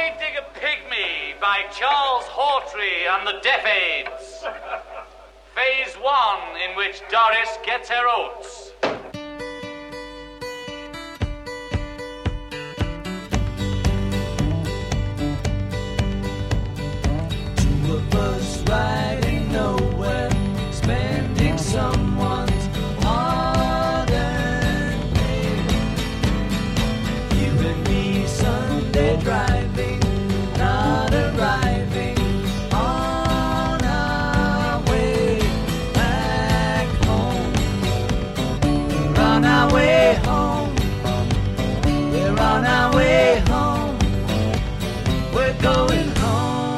Painting a Pygmy by Charles Hawtrey and the Deaf Aids. Phase 1, in which Doris gets her oats. Two of us riding nowhere, spending someone's hard-earned pay. You and me Sunday driving, not arriving on our way back home. We're on our way home. We're on our way home. We're going home.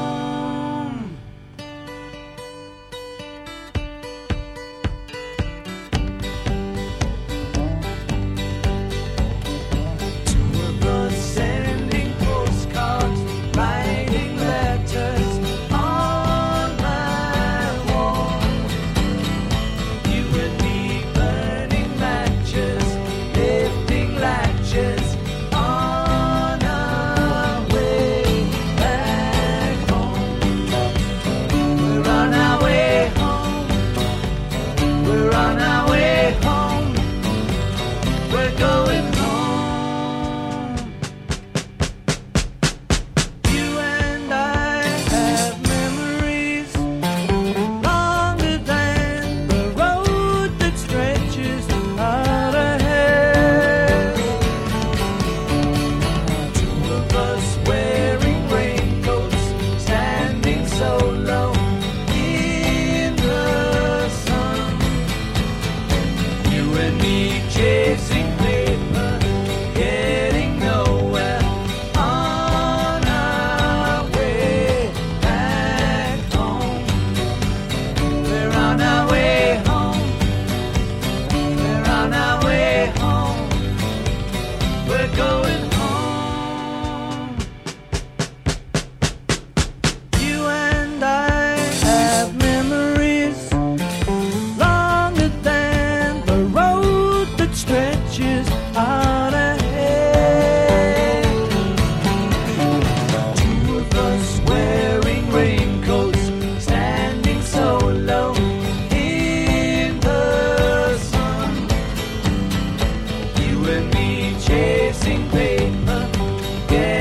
Two of us sending postcards, writing letters on my wall. You and me burning matches, lifting latches on our way back home. We're on our way home. We're on our way home. We're going home. You and I have memories longer than the road that stretches out ahead. Two of us wearing raincoats, standing so low in the sun. You and me chasing paper, getting nowhere on our way back home. We're on our way home. We're on our way home. We're going home. You and I have memories longer than the road that stretches out ahead. Two of us wearing raincoats, standing so low in the sun. You and me chasing paper, getting